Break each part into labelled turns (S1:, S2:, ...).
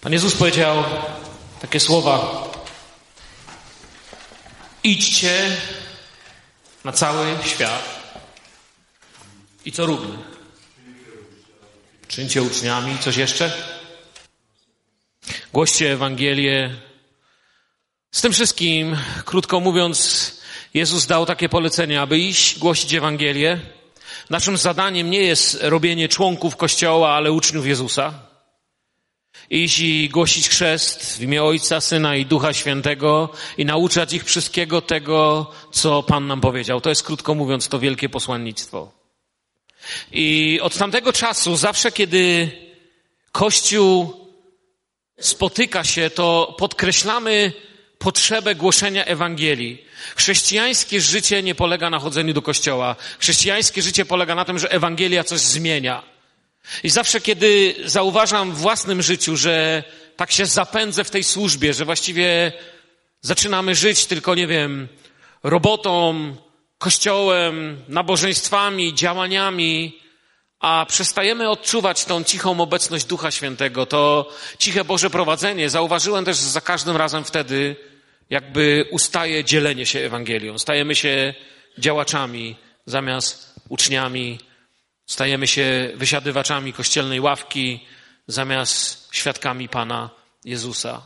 S1: Pan Jezus powiedział takie słowa: idźcie na cały świat i co róbmy? Czyńcie uczniami. Coś jeszcze? Głoście Ewangelię. Z tym wszystkim, krótko mówiąc, Jezus dał takie polecenie, aby iść głosić Ewangelię. Naszym zadaniem nie jest robienie członków Kościoła, ale uczniów Jezusa. Iść i głosić chrzest w imię Ojca, Syna i Ducha Świętego i nauczać ich wszystkiego tego, co Pan nam powiedział. To jest, krótko mówiąc, to wielkie posłannictwo. I od tamtego czasu, zawsze kiedy Kościół spotyka się, to podkreślamy potrzebę głoszenia Ewangelii. Chrześcijańskie życie nie polega na chodzeniu do kościoła. Chrześcijańskie życie polega na tym, że Ewangelia coś zmienia. I zawsze, kiedy zauważam w własnym życiu, że tak się zapędzę w tej służbie, że właściwie zaczynamy żyć tylko, robotą, kościołem, nabożeństwami, działaniami, a przestajemy odczuwać tą cichą obecność Ducha Świętego, to ciche Boże prowadzenie. Zauważyłem też, że za każdym razem wtedy jakby ustaje dzielenie się Ewangelią. Stajemy się działaczami zamiast uczniami. Stajemy się wysiadywaczami kościelnej ławki zamiast świadkami Pana Jezusa.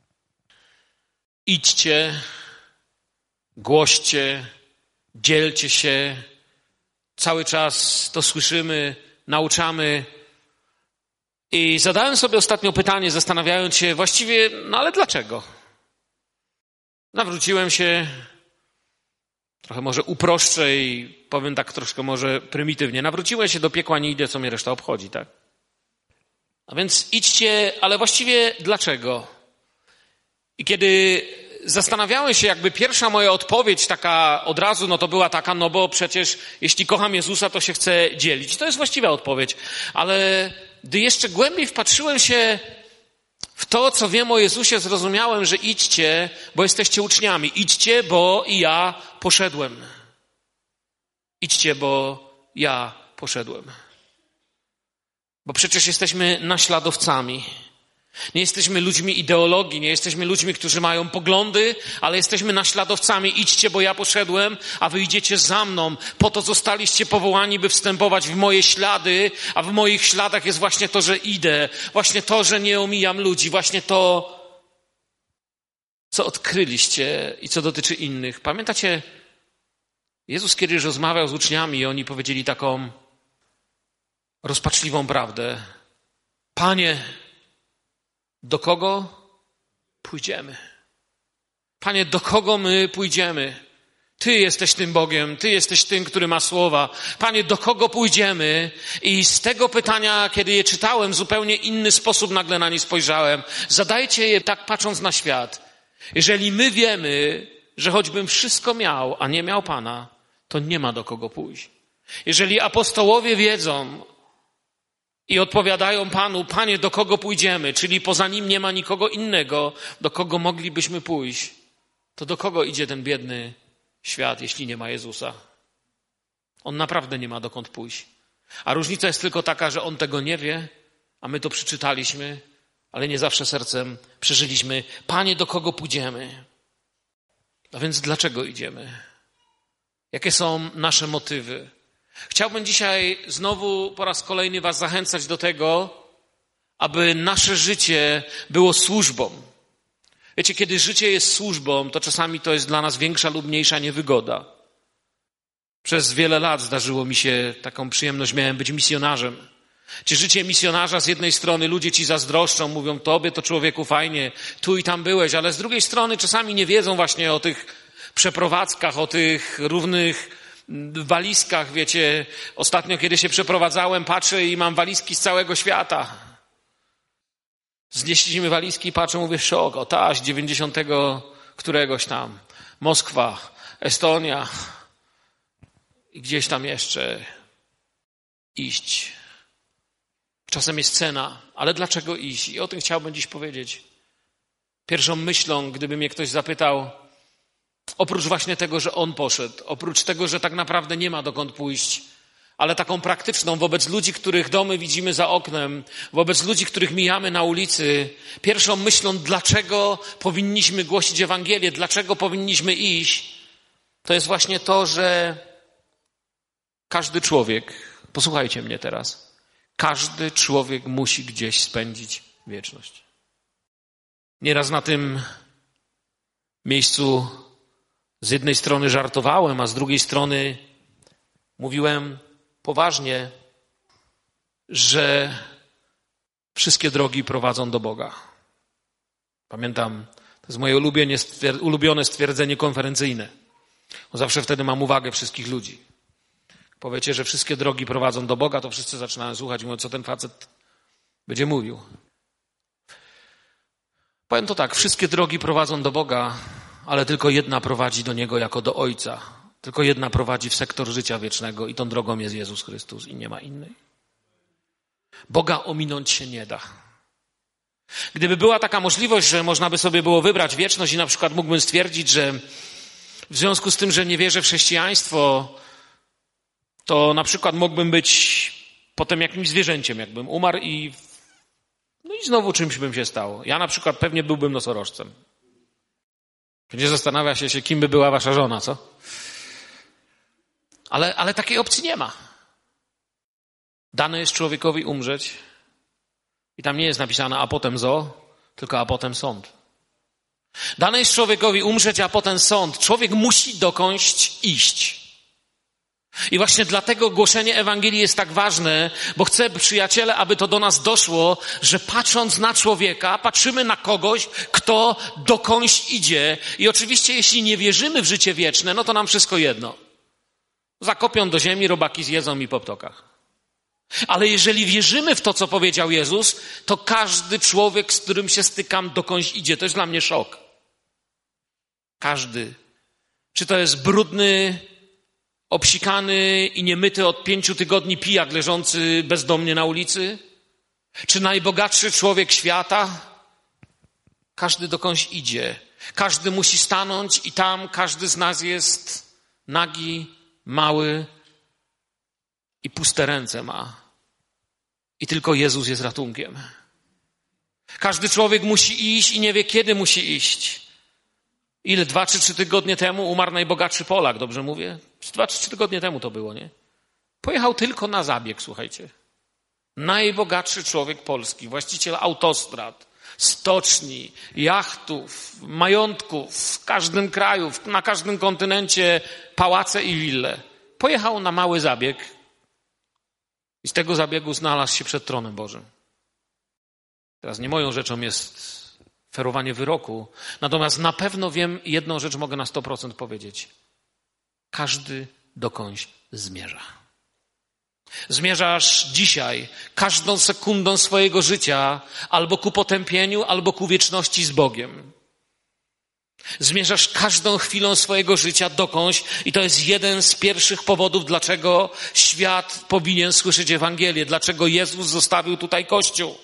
S1: Idźcie, głoście, dzielcie się. Cały czas to słyszymy, nauczamy. I zadałem sobie ostatnio pytanie, zastanawiając się właściwie, ale dlaczego? Nawróciłem się, trochę może uproszczę i powiem tak troszkę może prymitywnie. Nawróciłem się, do piekła nie idę, co mnie reszta obchodzi, tak? A więc idźcie, ale właściwie dlaczego? I kiedy zastanawiałem się, jakby pierwsza moja odpowiedź taka od razu, to była taka, bo przecież jeśli kocham Jezusa, to się chcę dzielić. To jest właściwa odpowiedź. Ale gdy jeszcze głębiej wpatrzyłem się w to, co wiem o Jezusie, zrozumiałem, że idźcie, bo jesteście uczniami. Idźcie, bo i ja poszedłem. Idźcie, bo ja poszedłem. Bo przecież jesteśmy naśladowcami. Nie jesteśmy ludźmi ideologii, nie jesteśmy ludźmi, którzy mają poglądy, ale jesteśmy naśladowcami. Idźcie, bo ja poszedłem, a wy idziecie za mną. Po to zostaliście powołani, by wstępować w moje ślady, a w moich śladach jest właśnie to, że idę. Właśnie to, że nie omijam ludzi. Właśnie to, co odkryliście i co dotyczy innych. Pamiętacie, Jezus kiedyś rozmawiał z uczniami i oni powiedzieli taką rozpaczliwą prawdę. Panie, do kogo pójdziemy? Panie, do kogo my pójdziemy? Ty jesteś tym Bogiem, Ty jesteś tym, który ma słowa. Panie, do kogo pójdziemy? I z tego pytania, kiedy je czytałem, w zupełnie inny sposób nagle na nie spojrzałem. Zadajcie je tak patrząc na świat. Jeżeli my wiemy, że choćbym wszystko miał, a nie miał Pana, to nie ma do kogo pójść. Jeżeli apostołowie wiedzą i odpowiadają Panu, Panie, do kogo pójdziemy? Czyli poza Nim nie ma nikogo innego, do kogo moglibyśmy pójść. To do kogo idzie ten biedny świat, jeśli nie ma Jezusa? On naprawdę nie ma dokąd pójść. A różnica jest tylko taka, że On tego nie wie, a my to przeczytaliśmy, ale nie zawsze sercem przeżyliśmy. Panie, do kogo pójdziemy? A więc dlaczego idziemy? Jakie są nasze motywy? Chciałbym dzisiaj znowu po raz kolejny was zachęcać do tego, aby nasze życie było służbą. Wiecie, kiedy życie jest służbą, to czasami to jest dla nas większa lub mniejsza niewygoda. Przez wiele lat zdarzyło mi się, taką przyjemność miałem być misjonarzem. Gdzie życie misjonarza z jednej strony ludzie ci zazdroszczą, mówią tobie to człowieku fajnie, tu i tam byłeś, ale z drugiej strony czasami nie wiedzą właśnie o tych przeprowadzkach, o tych równych walizkach, wiecie. Ostatnio, kiedy się przeprowadzałem, patrzę i mam walizki z całego świata. Znieśliśmy walizki i patrzę, mówię, szok, o taś, 90 któregoś tam. Moskwa, Estonia i gdzieś tam jeszcze iść. Czasem jest cena, ale dlaczego iść? I o tym chciałbym dziś powiedzieć. Pierwszą myślą, gdyby mnie ktoś zapytał, oprócz właśnie tego, że On poszedł, oprócz tego, że tak naprawdę nie ma dokąd pójść, ale taką praktyczną wobec ludzi, których domy widzimy za oknem, wobec ludzi, których mijamy na ulicy. Pierwszą myślą, dlaczego powinniśmy głosić Ewangelię, dlaczego powinniśmy iść, to jest właśnie to, że każdy człowiek, posłuchajcie mnie teraz, każdy człowiek musi gdzieś spędzić wieczność. Nieraz na tym miejscu z jednej strony żartowałem, a z drugiej strony mówiłem poważnie, że wszystkie drogi prowadzą do Boga. Pamiętam, to jest moje ulubione stwierdzenie konferencyjne. Bo zawsze wtedy mam uwagę wszystkich ludzi. Powiecie, że wszystkie drogi prowadzą do Boga, to wszyscy zaczynają słuchać i mówią, co ten facet będzie mówił. Powiem to tak, wszystkie drogi prowadzą do Boga, ale tylko jedna prowadzi do Niego jako do Ojca. Tylko jedna prowadzi w sektor życia wiecznego i tą drogą jest Jezus Chrystus i nie ma innej. Boga ominąć się nie da. Gdyby była taka możliwość, że można by sobie było wybrać wieczność i na przykład mógłbym stwierdzić, że w związku z tym, że nie wierzę w chrześcijaństwo, to na przykład mógłbym być potem jakimś zwierzęciem, jakbym umarł i znowu czymś bym się stało. Ja na przykład pewnie byłbym nosorożcem. Będzie zastanawia się, kim by była wasza żona, co? Ale takiej opcji nie ma. Dane jest człowiekowi umrzeć i tam nie jest napisane a potem tylko a potem sąd. Dane jest człowiekowi umrzeć, a potem sąd. Człowiek musi dokądś iść. I właśnie dlatego głoszenie Ewangelii jest tak ważne, bo chcę, przyjaciele, aby to do nas doszło, że patrząc na człowieka, patrzymy na kogoś, kto dokądś idzie. I oczywiście, jeśli nie wierzymy w życie wieczne, no to nam wszystko jedno. Zakopią do ziemi, robaki zjedzą i po ptokach. Ale jeżeli wierzymy w to, co powiedział Jezus, to każdy człowiek, z którym się stykam, dokądś idzie. To jest dla mnie szok. Każdy. Czy to jest brudny, obsikany i niemyty od 5 tygodni pijak leżący bezdomnie na ulicy? Czy najbogatszy człowiek świata? Każdy dokądś idzie. Każdy musi stanąć i tam każdy z nas jest nagi, mały i puste ręce ma. I tylko Jezus jest ratunkiem. Każdy człowiek musi iść i nie wie, kiedy musi iść. 2 czy 3 tygodnie temu umarł najbogatszy Polak, dobrze mówię? 2 czy 3 tygodnie temu to było, nie? Pojechał tylko na zabieg, słuchajcie. Najbogatszy człowiek polski, właściciel autostrad, stoczni, jachtów, majątków w każdym kraju, na każdym kontynencie, pałace i wille. Pojechał na mały zabieg i z tego zabiegu znalazł się przed tronem Bożym. Teraz nie moją rzeczą jest ferowanie wyroku, natomiast na pewno wiem, jedną rzecz mogę na 100% powiedzieć. Każdy dokądś zmierza. Zmierzasz dzisiaj każdą sekundą swojego życia albo ku potępieniu, albo ku wieczności z Bogiem. Zmierzasz każdą chwilą swojego życia dokądś i to jest jeden z pierwszych powodów, dlaczego świat powinien słyszeć Ewangelię, dlaczego Jezus zostawił tutaj Kościół.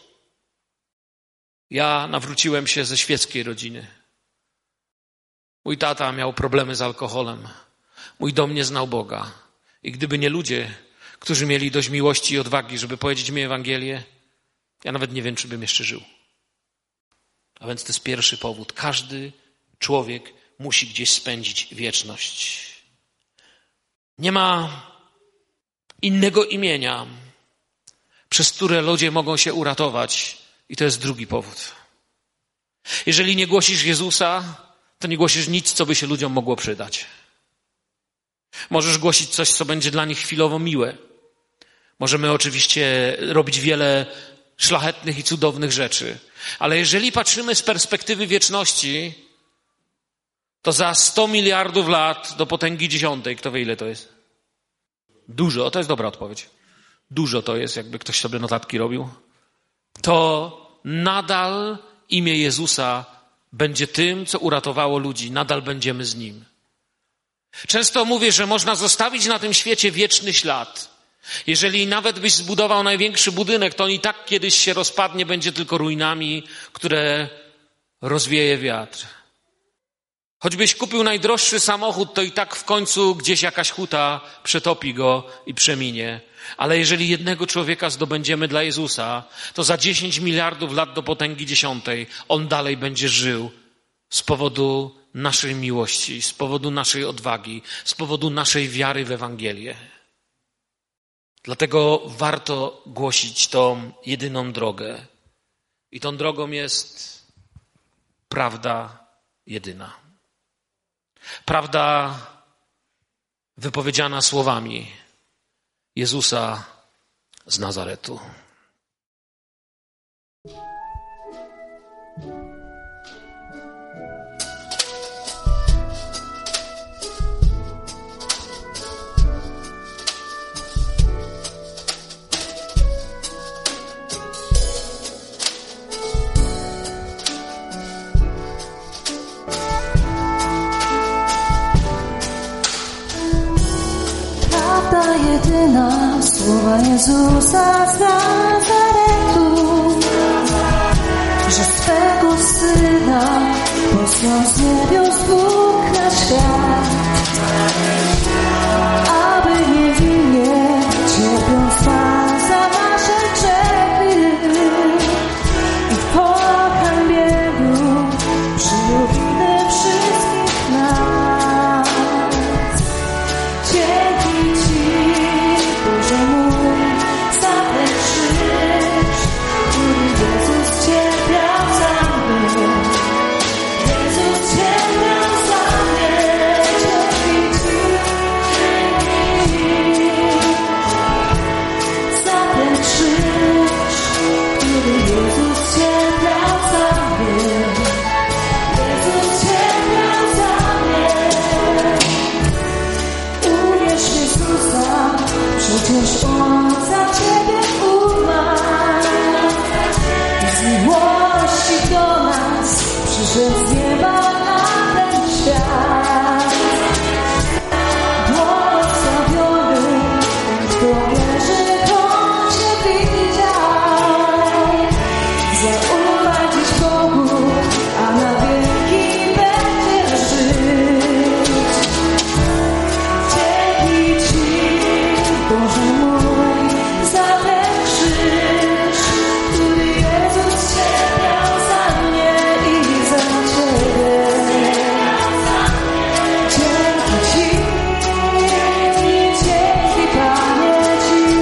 S1: Ja nawróciłem się ze świeckiej rodziny. Mój tata miał problemy z alkoholem. Mój dom nie znał Boga. I gdyby nie ludzie, którzy mieli dość miłości i odwagi, żeby powiedzieć mi Ewangelię, ja nawet nie wiem, czy bym jeszcze żył. A więc to jest pierwszy powód. Każdy człowiek musi gdzieś spędzić wieczność. Nie ma innego imienia, przez które ludzie mogą się uratować. I to jest drugi powód. Jeżeli nie głosisz Jezusa, to nie głosisz nic, co by się ludziom mogło przydać. Możesz głosić coś, co będzie dla nich chwilowo miłe. Możemy oczywiście robić wiele szlachetnych i cudownych rzeczy. Ale jeżeli patrzymy z perspektywy wieczności, to za 100 miliardów lat do potęgi 10, kto wie ile to jest? Dużo, to jest dobra odpowiedź. Dużo to jest, jakby ktoś sobie notatki robił. To nadal imię Jezusa będzie tym, co uratowało ludzi. Nadal będziemy z Nim. Często mówię, że można zostawić na tym świecie wieczny ślad. Jeżeli nawet byś zbudował największy budynek, to on i tak kiedyś się rozpadnie, będzie tylko ruinami, które rozwieje wiatr. Choćbyś kupił najdroższy samochód, to i tak w końcu gdzieś jakaś huta przetopi go i przeminie. Ale jeżeli jednego człowieka zdobędziemy dla Jezusa, to za 10 miliardów lat do potęgi 10 On dalej będzie żył z powodu naszej miłości, z powodu naszej odwagi, z powodu naszej wiary w Ewangelię. Dlatego warto głosić tą jedyną drogę. I tą drogą jest prawda jedyna. Prawda wypowiedziana słowami Jezusa z Nazaretu.
S2: Jedyna słowa Jezusa z Nazaretu, że swego Syna posłał z niebios Bóg na świat, aby niewinnie cierpiąc Pan za nasze grzechy i w pohańbieniu przyjął winę wszystkich nas. Dzięki Ci, Boże mój, za ten krzyż, który Jezus cierpiał za mnie. Jezus cierpiał za mnie. Dzięki Ci, za ten krzyż, który Jezus cierpiał za mnie. Jezus cierpiał za mnie. Uwierz w Jezusa, przecież On za Ciebie umarł. I z miłości do nas przyszedł z nieba na ten świat. Błogosławiony, kto wierzy, On Cię widział. Zaufaj dziś Bogu, a na wieki będziesz żyć. Dzięki Ci, Boże mój, za ten krzyż, który Jezus cierpiał za mnie i za Ciebie. Dzięki Ci, dzięki Panie Ci,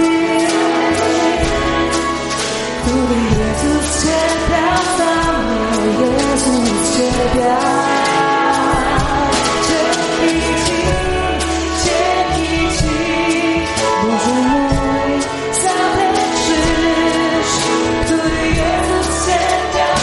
S2: który Jezus cierpiał za mnie, Jezus cierpiał. Dzięki Ci, Boże mój, za ten krzyż, który Jezus cierpiał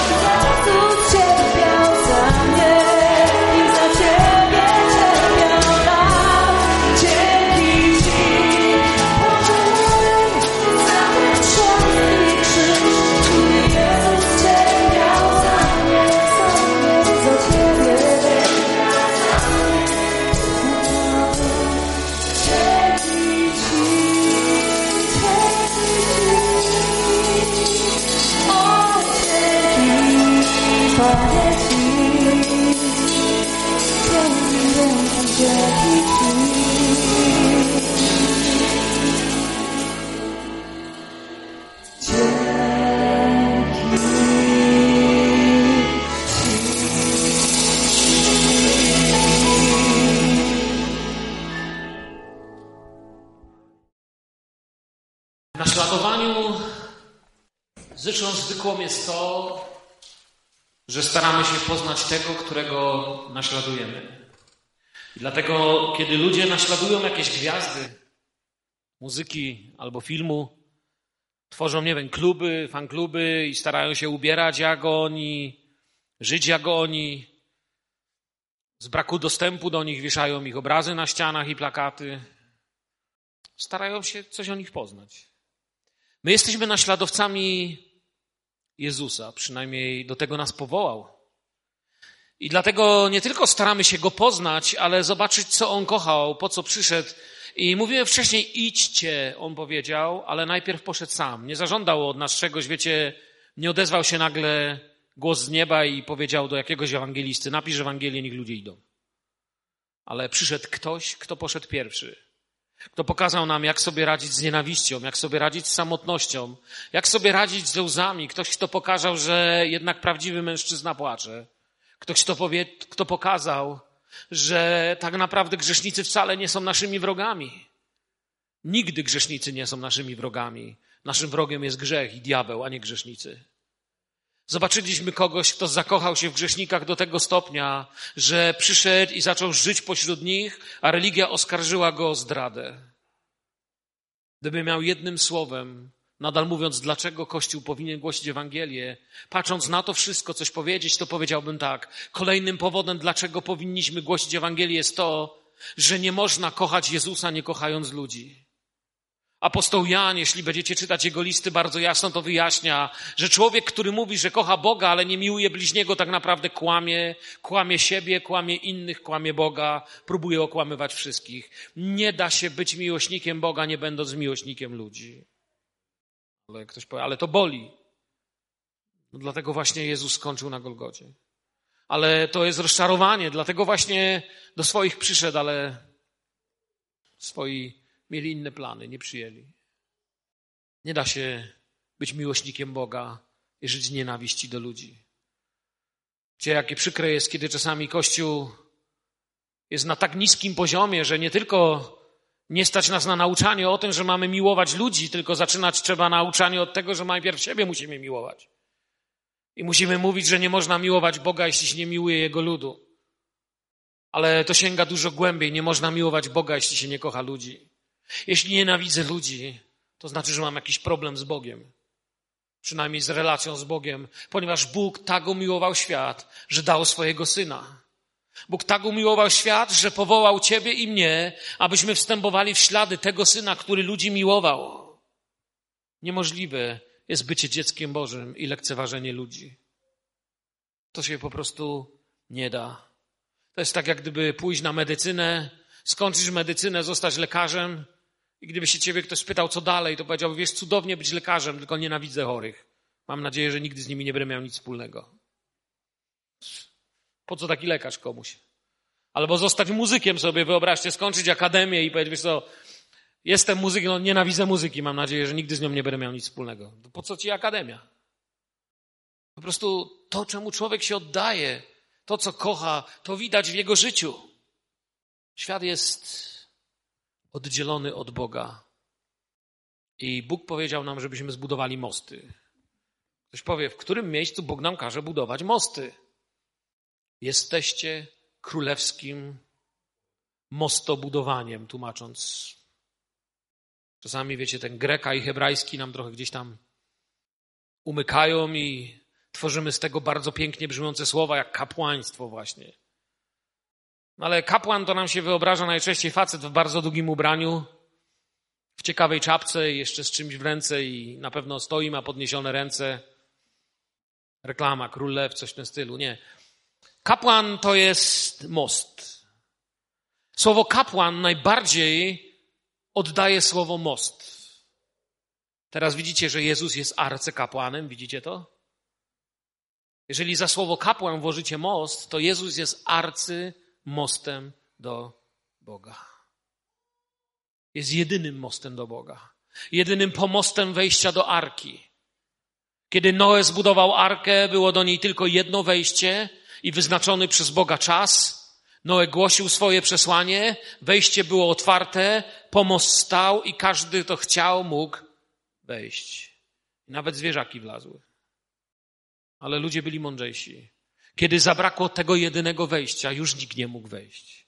S2: za mnie i za Ciebie cierpiał nam. Dzięki Ci, Boże mój, za ten szlachetny krzyż, który Jezus cierpiał za mnie, za Ciebie. Panie Ci, dzięki
S1: W naśladowaniu rzeczą zwykłą jest to, że staramy się poznać tego, którego naśladujemy. I dlatego, kiedy ludzie naśladują jakieś gwiazdy muzyki albo filmu, tworzą, nie wiem, kluby, fankluby i starają się ubierać jak oni, żyć jak oni, z braku dostępu do nich wieszają ich obrazy na ścianach i plakaty, starają się coś o nich poznać. My jesteśmy naśladowcami Jezusa, przynajmniej do tego nas powołał. I dlatego nie tylko staramy się Go poznać, ale zobaczyć, co On kochał, po co przyszedł. I mówiłem wcześniej, idźcie, On powiedział, ale najpierw poszedł sam. Nie zażądał od nas czegoś, wiecie, nie odezwał się nagle głos z nieba i powiedział do jakiegoś ewangelisty: napisz Ewangelię, niech ludzie idą. Ale przyszedł ktoś, kto poszedł pierwszy. Kto pokazał nam, jak sobie radzić z nienawiścią, jak sobie radzić z samotnością, jak sobie radzić ze łzami. Ktoś, kto pokazał, że jednak prawdziwy mężczyzna płacze. Ktoś, kto pokazał, że tak naprawdę grzesznicy wcale nie są naszymi wrogami. Nigdy grzesznicy nie są naszymi wrogami. Naszym wrogiem jest grzech i diabeł, a nie grzesznicy. Zobaczyliśmy kogoś, kto zakochał się w grzesznikach do tego stopnia, że przyszedł i zaczął żyć pośród nich, a religia oskarżyła go o zdradę. Gdyby miał jednym słowem, nadal mówiąc, dlaczego Kościół powinien głosić Ewangelię, patrząc na to wszystko, coś powiedzieć, to powiedziałbym tak. Kolejnym powodem, dlaczego powinniśmy głosić Ewangelię, jest to, że nie można kochać Jezusa, nie kochając ludzi. Apostoł Jan, jeśli będziecie czytać jego listy, bardzo jasno to wyjaśnia, że człowiek, który mówi, że kocha Boga, ale nie miłuje bliźniego, tak naprawdę kłamie siebie, kłamie innych, kłamie Boga, próbuje okłamywać wszystkich. Nie da się być miłośnikiem Boga, nie będąc miłośnikiem ludzi. Ale ktoś powie, ale to boli. No dlatego właśnie Jezus skończył na Golgocie. Ale to jest rozczarowanie, dlatego właśnie do swoich przyszedł, ale swoi mieli inne plany, nie przyjęli. Nie da się być miłośnikiem Boga i żyć z nienawiści do ludzi. Wiecie, jakie przykre jest, kiedy czasami Kościół jest na tak niskim poziomie, że nie tylko nie stać nas na nauczanie o tym, że mamy miłować ludzi, tylko zaczynać trzeba nauczanie od tego, że najpierw siebie musimy miłować. I musimy mówić, że nie można miłować Boga, jeśli się nie miłuje Jego ludu. Ale to sięga dużo głębiej. Nie można miłować Boga, jeśli się nie kocha ludzi. Jeśli nienawidzę ludzi, to znaczy, że mam jakiś problem z Bogiem. Przynajmniej z relacją z Bogiem. Ponieważ Bóg tak umiłował świat, że dał swojego Syna. Bóg tak umiłował świat, że powołał ciebie i mnie, abyśmy wstępowali w ślady tego Syna, który ludzi miłował. Niemożliwe jest bycie dzieckiem Bożym i lekceważenie ludzi. To się po prostu nie da. To jest tak, jak gdyby pójść na medycynę, skończysz medycynę, zostać lekarzem i gdyby się ciebie ktoś spytał, co dalej, to powiedziałby, wiesz, cudownie być lekarzem, tylko nienawidzę chorych. Mam nadzieję, że nigdy z nimi nie będę miał nic wspólnego. Po co taki lekarz komuś? Albo zostać muzykiem sobie, wyobraźcie, skończyć akademię i powiedzieć, wiesz co, jestem muzykiem, no nienawidzę muzyki, mam nadzieję, że nigdy z nią nie będę miał nic wspólnego. To po co ci akademia? Po prostu to, czemu człowiek się oddaje, to, co kocha, to widać w jego życiu. Świat jest oddzielony od Boga. I Bóg powiedział nam, żebyśmy zbudowali mosty. Ktoś powie, w którym miejscu Bóg nam każe budować mosty? Jesteście królewskim mostobudowaniem, tłumacząc. Czasami, wiecie, ten greka i hebrajski nam trochę gdzieś tam umykają i tworzymy z tego bardzo pięknie brzmiące słowa, jak kapłaństwo właśnie. No ale kapłan to nam się wyobraża najczęściej facet w bardzo długim ubraniu, w ciekawej czapce i jeszcze z czymś w ręce i na pewno stoi, ma podniesione ręce. Reklama, król lew, coś w tym stylu. Nie. Kapłan to jest most. Słowo kapłan najbardziej oddaje słowo most. Teraz widzicie, że Jezus jest arcykapłanem, widzicie to? Jeżeli za słowo kapłan włożycie most, to Jezus jest arcymostem do Boga. Jest jedynym mostem do Boga. Jedynym pomostem wejścia do arki. Kiedy Noe zbudował arkę, było do niej tylko jedno wejście i wyznaczony przez Boga czas. Noe głosił swoje przesłanie, wejście było otwarte, pomost stał i każdy, kto chciał, mógł wejść. Nawet zwierzaki wlazły. Ale ludzie byli mądrzejsi. Kiedy zabrakło tego jedynego wejścia, już nikt nie mógł wejść.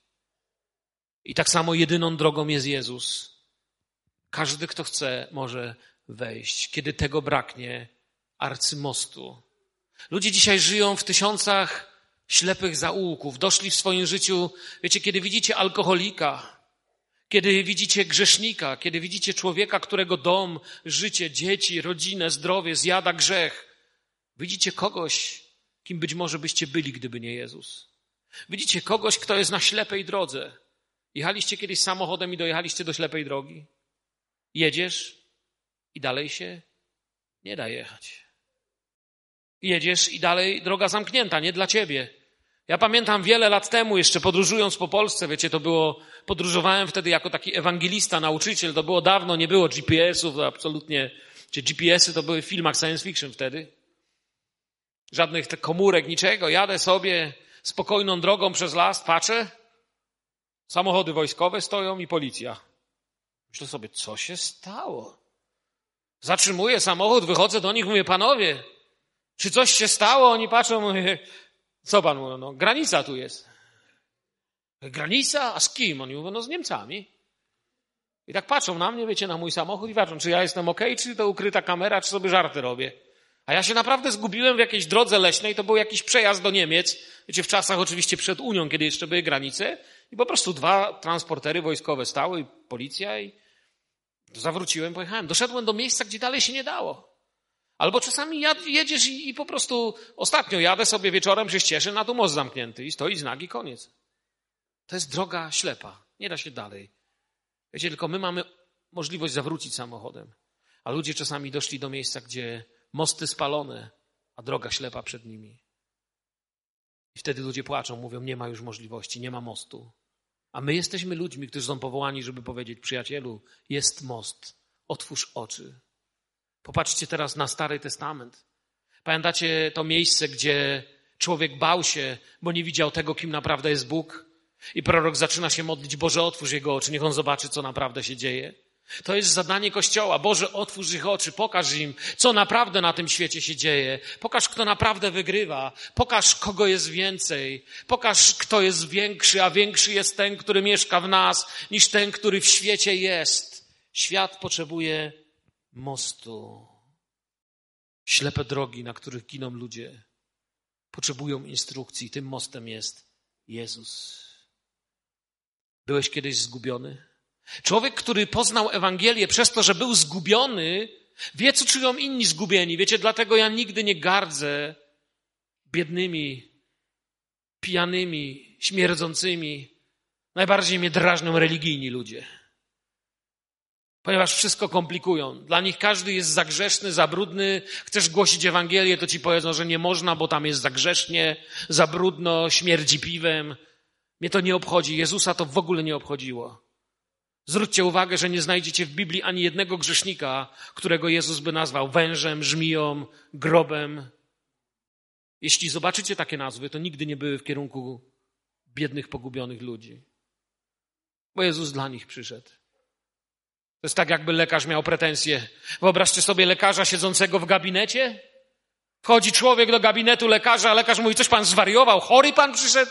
S1: I tak samo jedyną drogą jest Jezus. Każdy, kto chce, może wejść. Kiedy tego braknie, arcymostu. Ludzie dzisiaj żyją w tysiącach ślepych zaułków. Doszli w swoim życiu, wiecie, kiedy widzicie alkoholika, kiedy widzicie grzesznika, kiedy widzicie człowieka, którego dom, życie, dzieci, rodzinę, zdrowie zjada grzech, widzicie kogoś, kim być może byście byli, gdyby nie Jezus. Widzicie kogoś, kto jest na ślepej drodze. Jechaliście kiedyś samochodem i dojechaliście do ślepej drogi? Jedziesz i dalej się nie da jechać. Jedziesz i dalej droga zamknięta, nie dla ciebie. Ja pamiętam wiele lat temu, jeszcze podróżując po Polsce, wiecie, podróżowałem wtedy jako taki ewangelista, nauczyciel, to było dawno, nie było GPS-ów, to absolutnie, GPS-y to były w filmach science fiction wtedy. Żadnych komórek, niczego. Jadę sobie spokojną drogą przez las, patrzę, samochody wojskowe stoją i policja. Myślę sobie, co się stało? Zatrzymuję samochód, wychodzę do nich, mówię, panowie, czy coś się stało? Oni patrzą, mówię, co pan mówi? No, granica tu jest. Granica? A z kim? Oni mówią, no z Niemcami. I tak patrzą na mnie, wiecie, na mój samochód i patrzą, czy ja jestem okej, czy to ukryta kamera, czy sobie żarty robię. A ja się naprawdę zgubiłem w jakiejś drodze leśnej, to był jakiś przejazd do Niemiec, wiecie, w czasach oczywiście przed Unią, kiedy jeszcze były granice i po prostu 2 transportery wojskowe stały i policja i zawróciłem, pojechałem. Doszedłem do miejsca, gdzie dalej się nie dało. Albo czasami jedziesz i po prostu ostatnio jadę sobie wieczorem, się cieszę, na tu most zamknięty i stoi znak i koniec. To jest droga ślepa. Nie da się dalej. Wiecie, tylko my mamy możliwość zawrócić samochodem. A ludzie czasami doszli do miejsca, gdzie mosty spalone, a droga ślepa przed nimi. I wtedy ludzie płaczą, mówią, nie ma już możliwości, nie ma mostu. A my jesteśmy ludźmi, którzy są powołani, żeby powiedzieć, przyjacielu, jest most, otwórz oczy. Popatrzcie teraz na Stary Testament. Pamiętacie to miejsce, gdzie człowiek bał się, bo nie widział tego, kim naprawdę jest Bóg? I prorok zaczyna się modlić, Boże, otwórz jego oczy, niech on zobaczy, co naprawdę się dzieje. To jest zadanie Kościoła. Boże, otwórz ich oczy, pokaż im, co naprawdę na tym świecie się dzieje. Pokaż, kto naprawdę wygrywa. Pokaż, kogo jest więcej. Pokaż, kto jest większy, a większy jest ten, który mieszka w nas, niż ten, który w świecie jest. Świat potrzebuje mostu. Ślepe drogi, na których giną ludzie, potrzebują instrukcji. Tym mostem jest Jezus. Byłeś kiedyś zgubiony? Człowiek, który poznał Ewangelię przez to, że był zgubiony, wie, co czują inni zgubieni. Wiecie, dlatego ja nigdy nie gardzę biednymi, pijanymi, śmierdzącymi. Najbardziej mnie drażnią religijni ludzie. Ponieważ wszystko komplikują. Dla nich każdy jest za grzeszny, za brudny. Chcesz głosić Ewangelię, to ci powiedzą, że nie można, bo tam jest za grzesznie, za brudno, śmierdzi piwem. Mnie to nie obchodzi. Jezusa to w ogóle nie obchodziło. Zwróćcie uwagę, że nie znajdziecie w Biblii ani jednego grzesznika, którego Jezus by nazwał wężem, żmiją, grobem. Jeśli zobaczycie takie nazwy, to nigdy nie były w kierunku biednych, pogubionych ludzi. Bo Jezus dla nich przyszedł. To jest tak, jakby lekarz miał pretensje. Wyobraźcie sobie lekarza siedzącego w gabinecie. Wchodzi człowiek do gabinetu lekarza, a lekarz mówi, coś pan zwariował, chory pan przyszedł?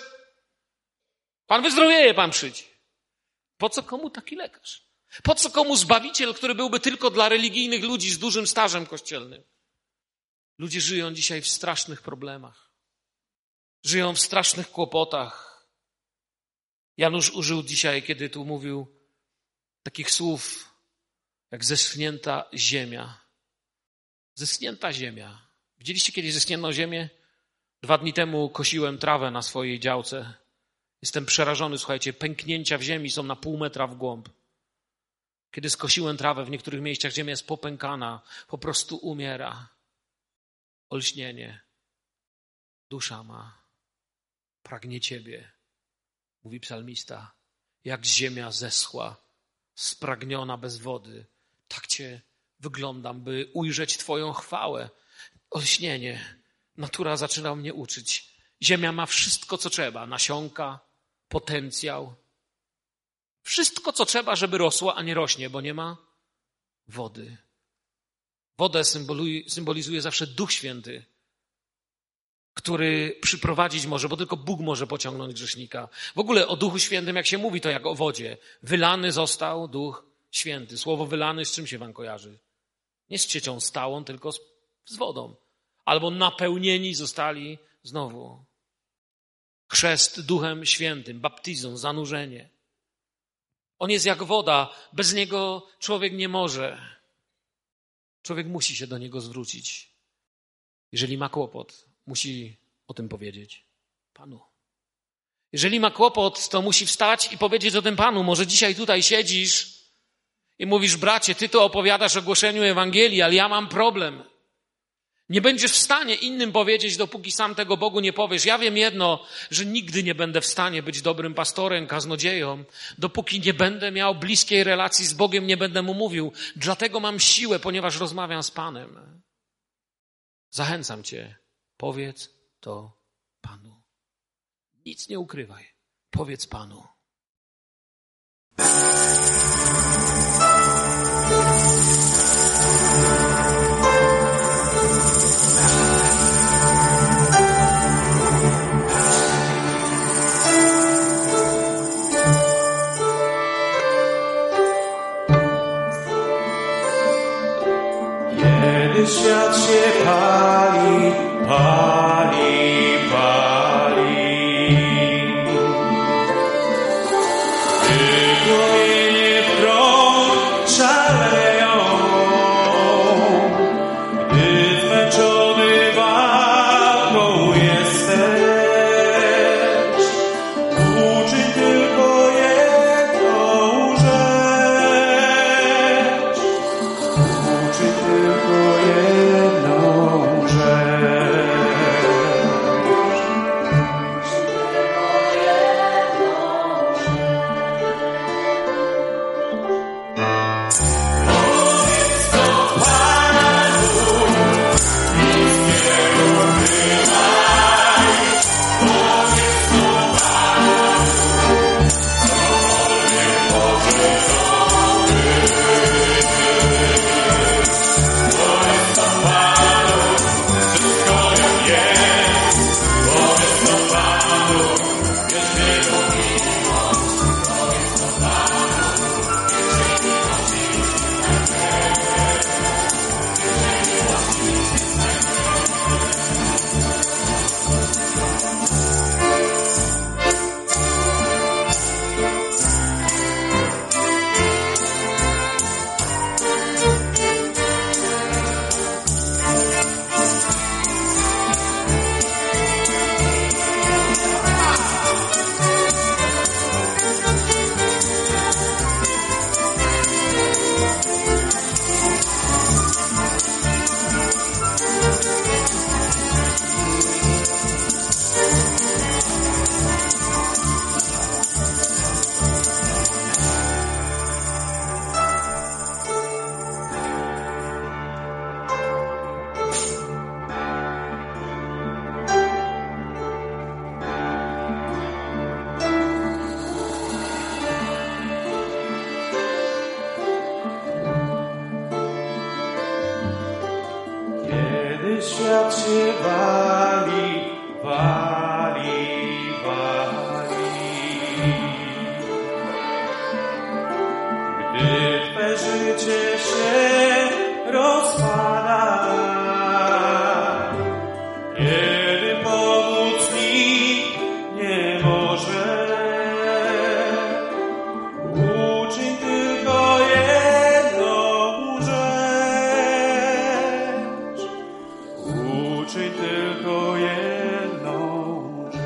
S1: Pan wyzdrowieje, pan przyjdzie. Po co komu taki lekarz? Po co komu zbawiciel, który byłby tylko dla religijnych ludzi z dużym stażem kościelnym? Ludzie żyją dzisiaj w strasznych problemach. Żyją w strasznych kłopotach. Janusz użył dzisiaj, kiedy tu mówił takich słów jak zeschnięta ziemia. Zeschnięta ziemia. Widzieliście kiedyś zeschniętą ziemię? 2 dni temu kosiłem trawę na swojej działce. Jestem przerażony, słuchajcie, pęknięcia w ziemi są na pół metra w głąb. Kiedy skosiłem trawę, w niektórych miejscach ziemia jest popękana, po prostu umiera. Olśnienie. Dusza ma. Pragnie Ciebie, mówi psalmista. Jak ziemia zeschła, spragniona bez wody, tak Cię wyglądam, by ujrzeć Twoją chwałę. Olśnienie. Natura zaczyna mnie uczyć. Ziemia ma wszystko, co trzeba. Nasionka, potencjał. Wszystko, co trzeba, żeby rosła, a nie rośnie, bo nie ma wody. Wodę symbolizuje zawsze Duch Święty, który przyprowadzić może, bo tylko Bóg może pociągnąć grzesznika. W ogóle o Duchu Świętym, jak się mówi, to jak o wodzie. Wylany został Duch Święty. Słowo wylany z czym się wam kojarzy? Nie z ciecią stałą, tylko z wodą. Albo napełnieni zostali znowu. Chrzest Duchem Świętym, baptizm, zanurzenie. On jest jak woda. Bez niego człowiek nie może. Człowiek musi się do niego zwrócić. Jeżeli ma kłopot, musi o tym powiedzieć Panu. Jeżeli ma kłopot, to musi wstać i powiedzieć o tym Panu. Może dzisiaj tutaj siedzisz i mówisz, bracie, ty to opowiadasz o głoszeniu Ewangelii, ale ja mam problem. Nie będziesz w stanie innym powiedzieć, dopóki sam tego Bogu nie powiesz. Ja wiem jedno, że nigdy nie będę w stanie być dobrym pastorem, kaznodzieją, dopóki nie będę miał bliskiej relacji z Bogiem, nie będę Mu mówił. Dlatego mam siłę, ponieważ rozmawiam z Panem. Zachęcam Cię, powiedz to Panu. Nic nie ukrywaj. Powiedz Panu.
S3: Kiedy świat się pali, pali, pali. Gdy płomienie prąd szaleją, gdy zmęczony walką jesteś, uczyń tylko jedną rzecz. Uczyń tylko jedną rzecz. Kiedy świat się wali, wali, wali. Gdy Twe życie się rozpada, kiedy pomóc nikt nie może, uczyń tylko jedną rzecz. Uczyń tylko jedną rzecz.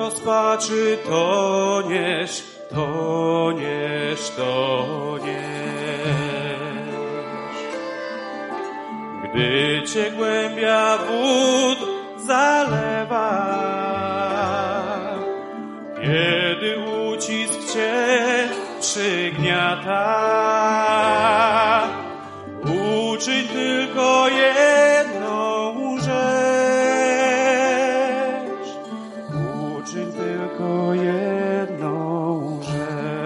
S3: rozpaczy toniesz, toniesz, toniesz. Gdy cię głębia wód zalewa, kiedy ucisk cię przygniata, uczyń tylko jedną rzecz, uczyń tylko jedną rzecz.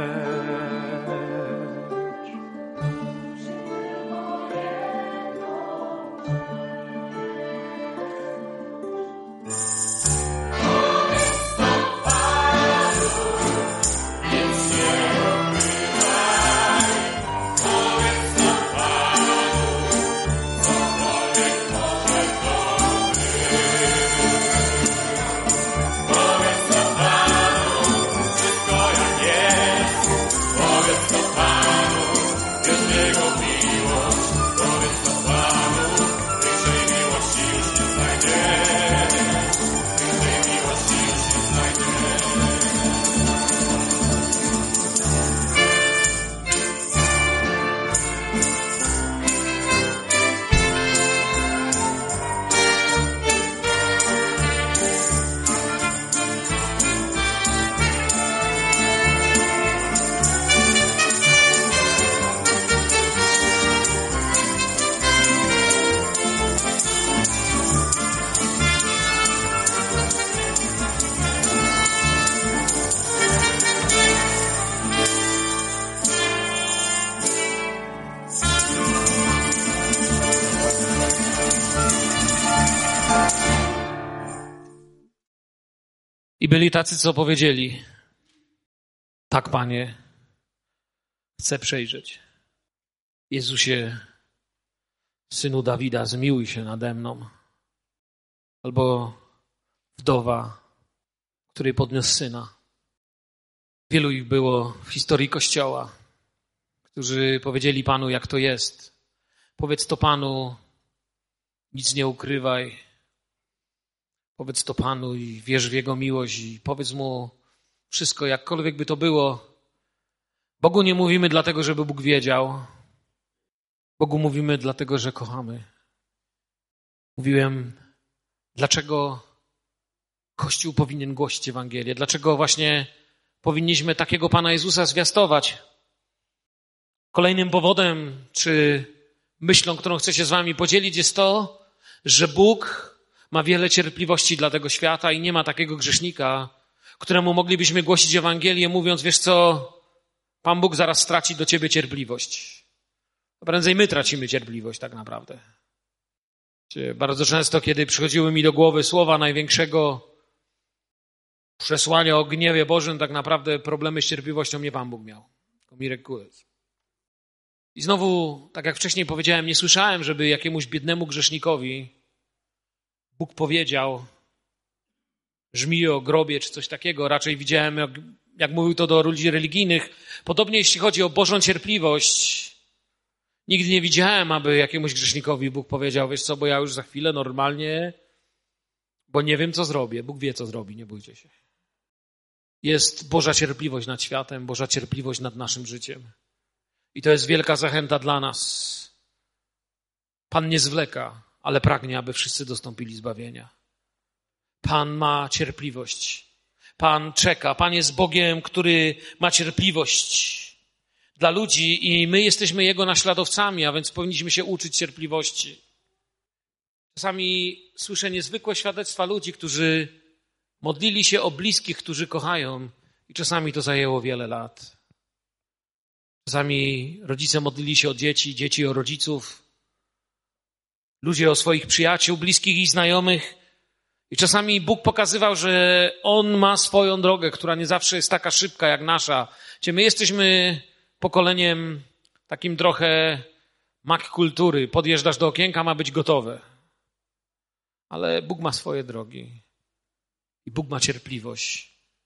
S1: I byli tacy, co powiedzieli: tak, Panie, chcę przejrzeć. Jezusie, Synu Dawida, zmiłuj się nade mną. Albo wdowa, której podniósł syna. Wielu ich było w historii Kościoła, którzy powiedzieli Panu, jak to jest. Powiedz to Panu, nic nie ukrywaj. Powiedz to Panu i wierz w Jego miłość i powiedz Mu wszystko, jakkolwiek by to było. Bogu nie mówimy dlatego, żeby Bóg wiedział. Bogu mówimy dlatego, że kochamy. Mówiłem, dlaczego Kościół powinien głosić Ewangelię, dlaczego właśnie powinniśmy takiego Pana Jezusa zwiastować. Kolejnym powodem, czy myślą, którą chcę się z wami podzielić, jest to, że Bóg ma wiele cierpliwości dla tego świata i nie ma takiego grzesznika, któremu moglibyśmy głosić Ewangelię, mówiąc, wiesz co, Pan Bóg zaraz straci do ciebie cierpliwość. Prędzej my tracimy cierpliwość tak naprawdę. Bardzo często, kiedy przychodziły mi do głowy słowa największego przesłania o gniewie Bożym, tak naprawdę problemy z cierpliwością nie Pan Bóg miał. Tylko Mirek Kułec. I znowu, tak jak wcześniej powiedziałem, nie słyszałem, żeby jakiemuś biednemu grzesznikowi Bóg powiedział, żmij o grobie czy coś takiego. Raczej widziałem, jak mówił to do ludzi religijnych. Podobnie jeśli chodzi o Bożą cierpliwość, nigdy nie widziałem, aby jakiemuś grzesznikowi Bóg powiedział, wiesz co, bo ja już za chwilę normalnie, bo nie wiem, co zrobię. Bóg wie, co zrobi, nie bójcie się. Jest Boża cierpliwość nad światem, Boża cierpliwość nad naszym życiem. I to jest wielka zachęta dla nas. Pan nie zwleka, ale pragnie, aby wszyscy dostąpili zbawienia. Pan ma cierpliwość. Pan czeka. Pan jest Bogiem, który ma cierpliwość dla ludzi i my jesteśmy Jego naśladowcami, a więc powinniśmy się uczyć cierpliwości. Czasami słyszę niezwykłe świadectwa ludzi, którzy modlili się o bliskich, którzy kochają i czasami to zajęło wiele lat. Czasami rodzice modlili się o dzieci, dzieci o rodziców, ludzie o swoich przyjaciół, bliskich i znajomych. I czasami Bóg pokazywał, że On ma swoją drogę, która nie zawsze jest taka szybka jak nasza. My jesteśmy pokoleniem takim trochę mak kultury. Podjeżdżasz do okienka, ma być gotowe. Ale Bóg ma swoje drogi. I Bóg ma cierpliwość.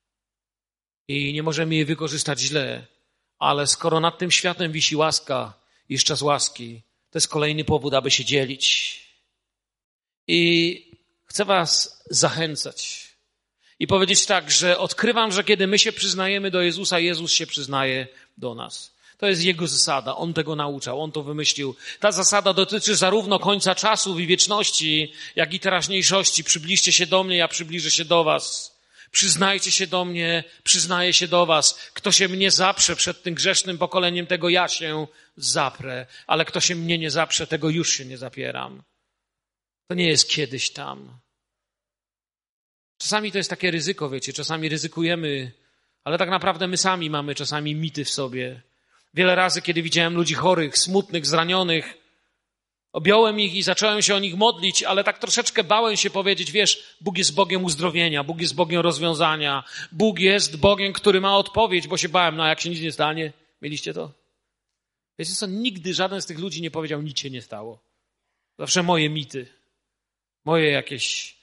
S1: I nie możemy jej wykorzystać źle. Ale skoro nad tym światem wisi łaska, jest czas łaski, to jest kolejny powód, aby się dzielić. I chcę was zachęcać. I powiedzieć tak, że odkrywam, że kiedy my się przyznajemy do Jezusa, Jezus się przyznaje do nas. To jest Jego zasada. On tego nauczał, On to wymyślił. Ta zasada dotyczy zarówno końca czasów i wieczności, jak i teraźniejszości. Przybliżcie się do mnie, ja przybliżę się do was. Przyznajcie się do mnie, przyznaję się do was. Kto się mnie zaprze przed tym grzesznym pokoleniem, tego ja się zaprę. Ale kto się mnie nie zaprze, tego już się nie zapieram. To nie jest kiedyś tam. Czasami to jest takie ryzyko, wiecie, czasami ryzykujemy, ale tak naprawdę my sami mamy czasami mity w sobie. Wiele razy, kiedy widziałem ludzi chorych, smutnych, zranionych, objąłem ich i zacząłem się o nich modlić, ale tak troszeczkę bałem się powiedzieć, wiesz, Bóg jest Bogiem uzdrowienia, Bóg jest Bogiem rozwiązania, Bóg jest Bogiem, który ma odpowiedź, bo się bałem, jak się nic nie stanie. Mieliście to? Wiecie co, nigdy żaden z tych ludzi nie powiedział, nic się nie stało. Zawsze moje mity, moje jakieś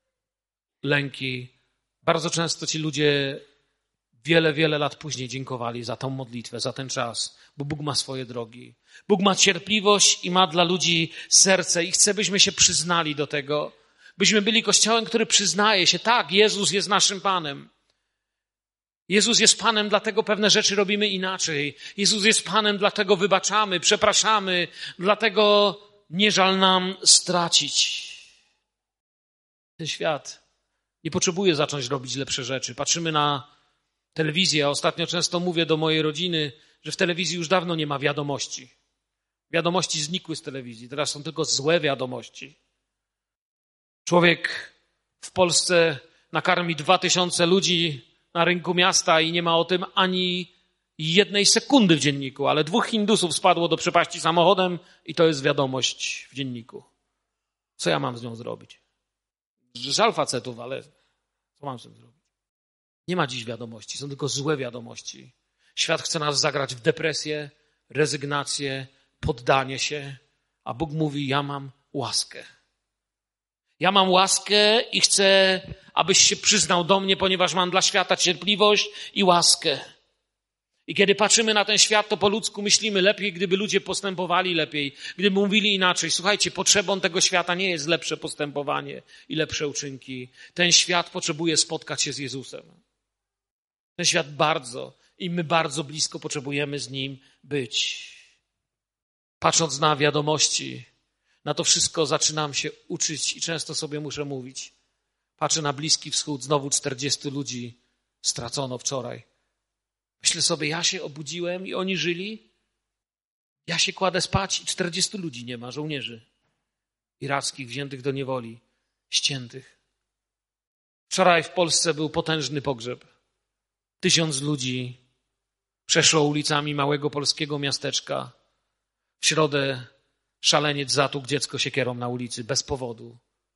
S1: lęki. Bardzo często ci ludzie wiele lat później dziękowali za tą modlitwę, za ten czas, bo Bóg ma swoje drogi. Bóg ma cierpliwość i ma dla ludzi serce i chce, byśmy się przyznali do tego. Byśmy byli Kościołem, który przyznaje się, tak, Jezus jest naszym Panem. Jezus jest Panem, dlatego pewne rzeczy robimy inaczej. Jezus jest Panem, dlatego wybaczamy, przepraszamy, dlatego nie żal nam stracić. Ten świat nie potrzebuje zacząć robić lepsze rzeczy. Patrzymy na telewizję. Ostatnio często mówię do mojej rodziny, że w telewizji już dawno nie ma wiadomości. Wiadomości znikły z telewizji. Teraz są tylko złe wiadomości. Człowiek w Polsce nakarmi 2000 ludzi na rynku miasta i nie ma o tym ani jednej sekundy w dzienniku, ale 2 Hindusów spadło do przepaści samochodem i to jest wiadomość w dzienniku. Co ja mam z nią zrobić? Żal facetów, ale co mam z tym zrobić? Nie ma dziś wiadomości, są tylko złe wiadomości. Świat chce nas zagrać w depresję, rezygnację, poddanie się, a Bóg mówi, ja mam łaskę. Ja mam łaskę i chcę, abyś się przyznał do mnie, ponieważ mam dla świata cierpliwość i łaskę. I kiedy patrzymy na ten świat, to po ludzku myślimy lepiej, gdyby ludzie postępowali lepiej, gdyby mówili inaczej. Słuchajcie, potrzebą tego świata nie jest lepsze postępowanie i lepsze uczynki. Ten świat potrzebuje spotkać się z Jezusem. Ten świat i my bardzo blisko potrzebujemy z Nim być. Patrząc na wiadomości, na to wszystko zaczynam się uczyć i często sobie muszę mówić. Patrzę na Bliski Wschód, znowu 40 ludzi stracono wczoraj. Myślę sobie, ja się obudziłem i oni żyli. Ja się kładę spać i 40 ludzi nie ma, żołnierzy irackich wziętych do niewoli, ściętych. Wczoraj w Polsce był potężny pogrzeb. 1000 ludzi przeszło ulicami małego polskiego miasteczka. W środę szaleniec zatłukł dziecko siekierą na ulicy, bez powodu.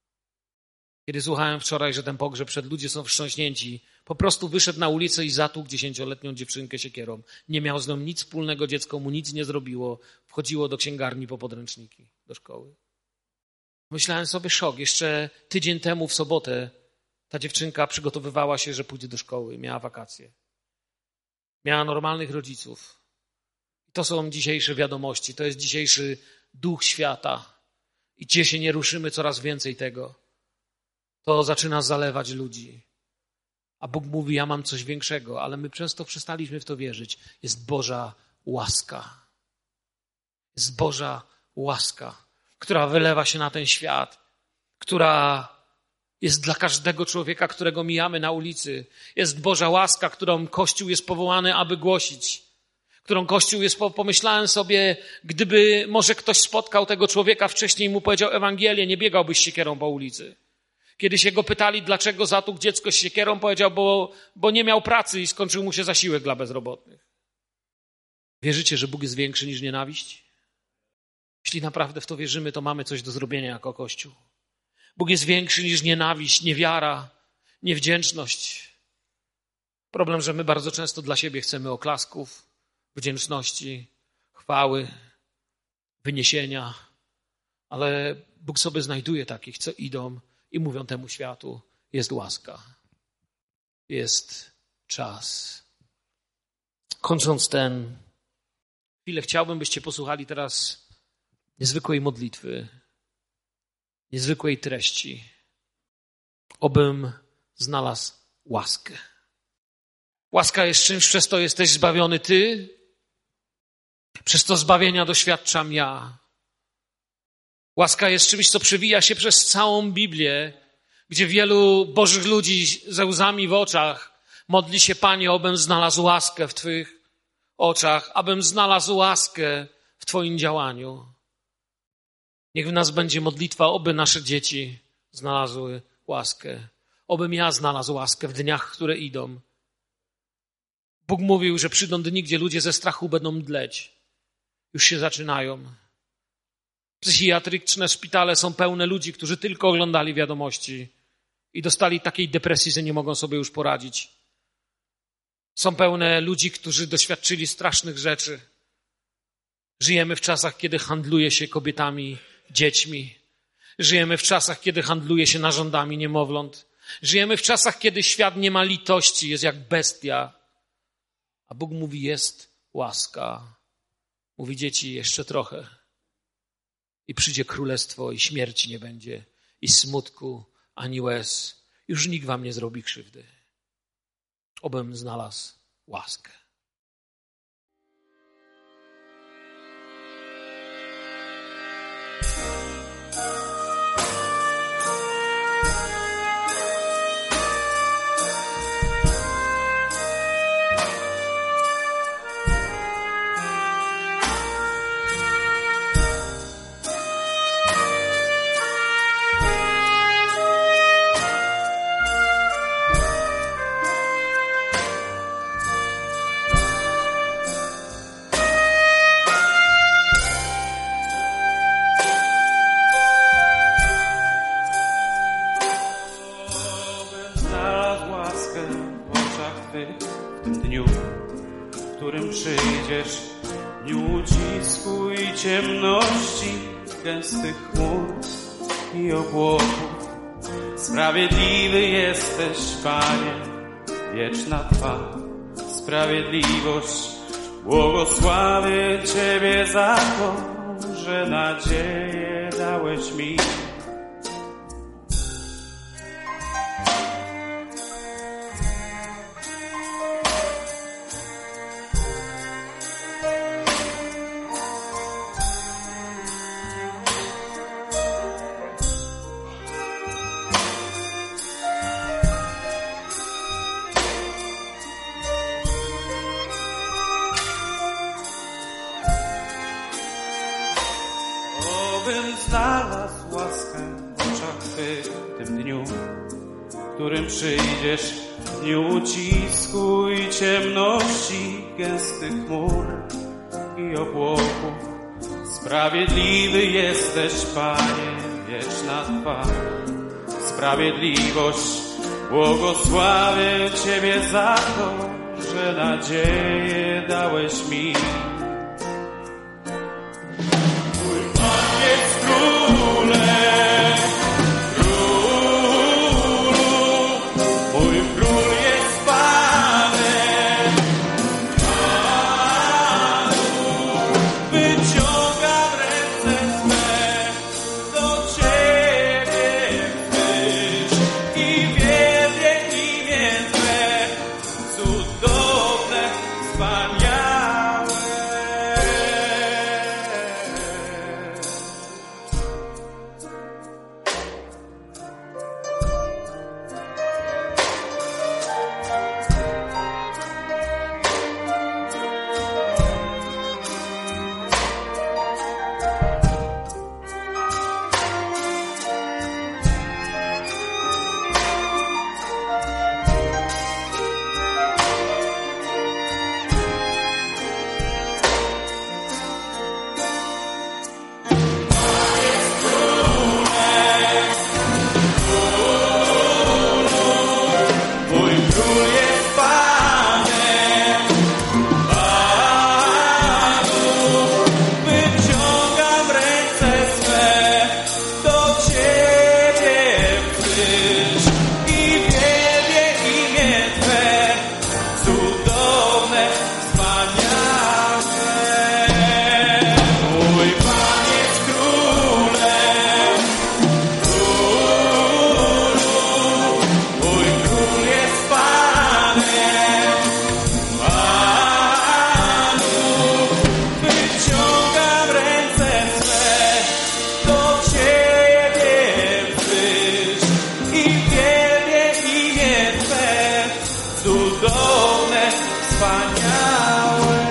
S1: Kiedy słuchałem wczoraj, że ten pogrzeb przed ludzie są wstrząśnięci, po prostu wyszedł na ulicę i zatłukł 10-letnią dziewczynkę siekierą. Nie miał z nią nic wspólnego, dziecko mu nic nie zrobiło. Wchodziło do księgarni po podręczniki, do szkoły. Myślałem sobie, szok. Jeszcze tydzień temu w sobotę ta dziewczynka przygotowywała się, że pójdzie do szkoły. Miała wakacje. Miała normalnych rodziców. To są dzisiejsze wiadomości. To jest dzisiejszy duch świata. I gdzie się nie ruszymy, coraz więcej tego. To zaczyna zalewać ludzi. A Bóg mówi, ja mam coś większego, ale my często przestaliśmy w to wierzyć. Jest Boża łaska. Jest Boża łaska, która wylewa się na ten świat, która jest dla każdego człowieka, którego mijamy na ulicy. Jest Boża łaska, którą Kościół jest powołany, aby głosić. Którą Kościół jest, pomyślałem sobie, gdyby może ktoś spotkał tego człowieka wcześniej i mu powiedział Ewangelię, nie biegałbyś siekierą po ulicy. Kiedy się go pytali, dlaczego zatłukł dziecko z siekierą, powiedział, bo nie miał pracy i skończył mu się zasiłek dla bezrobotnych. Wierzycie, że Bóg jest większy niż nienawiść? Jeśli naprawdę w to wierzymy, to mamy coś do zrobienia jako Kościół. Bóg jest większy niż nienawiść, niewiara, niewdzięczność. Problem, że my bardzo często dla siebie chcemy oklasków, wdzięczności, chwały, wyniesienia, ale Bóg sobie znajduje takich, co idą i mówią temu światu, jest łaska, jest czas. Kończąc tę chwilę, chciałbym, byście posłuchali teraz niezwykłej modlitwy, niezwykłej treści. Obym znalazł łaskę. Łaska jest czymś, przez to jesteś zbawiony ty, przez to zbawienia doświadczam ja. Łaska jest czymś, co przewija się przez całą Biblię, gdzie wielu Bożych ludzi ze łzami w oczach modli się: Panie, obym znalazł łaskę w Twych oczach, abym znalazł łaskę w Twoim działaniu. Niech w nas będzie modlitwa, oby nasze dzieci znalazły łaskę. Obym ja znalazł łaskę w dniach, które idą. Bóg mówił, że przyjdą dni, gdzie ludzie ze strachu będą mdleć. Już się zaczynają. Psychiatryczne szpitale są pełne ludzi, którzy tylko oglądali wiadomości i dostali takiej depresji, że nie mogą sobie już poradzić. Są pełne ludzi, którzy doświadczyli strasznych rzeczy. Żyjemy w czasach, kiedy handluje się kobietami, dziećmi. Żyjemy w czasach, kiedy handluje się narządami niemowląt. Żyjemy w czasach, kiedy świat nie ma litości, jest jak bestia. A Bóg mówi: jest łaska. Mówi: dzieci, jeszcze trochę. I przyjdzie królestwo i śmierci nie będzie, i smutku, ani łez. Już nikt wam nie zrobi krzywdy. Obym znalazł łaskę.
S3: Gęstych chmur i obłoków. Sprawiedliwy jesteś, Panie, wieczna Twa sprawiedliwość. Błogosławię Ciebie za to, że nadzieję dałeś mi. Bym znalazł łaskę w oczach Twych w tym dniu, w którym przyjdziesz, w dniu ucisku i ciemności, gęstych chmur i obłoków. Sprawiedliwy jesteś, Panie, wieczna Twa sprawiedliwość. Błogosławię Ciebie za to, że nadzieję dałeś mi. Cudowne, wspaniałe. cudowne, wspaniałe.